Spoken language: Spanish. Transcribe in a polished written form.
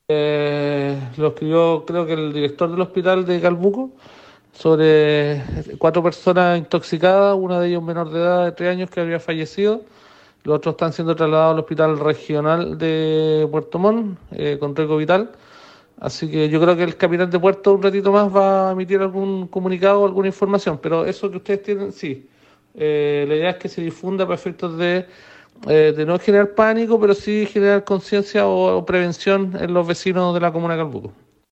Lo escribió creo que el director del hospital de Calbuco sobre 4 personas intoxicadas, una de ellas menor de edad de 3 años que había fallecido. Los otros están siendo trasladados al hospital regional de Puerto Montt con riesgo vital. Así que yo creo que el capitán de puerto un ratito más va a emitir algún comunicado o alguna información, pero eso que ustedes tienen, sí. La idea es que se difunda para efectos de no generar pánico, pero sí generar conciencia o prevención en los vecinos de la comuna de Calbuco.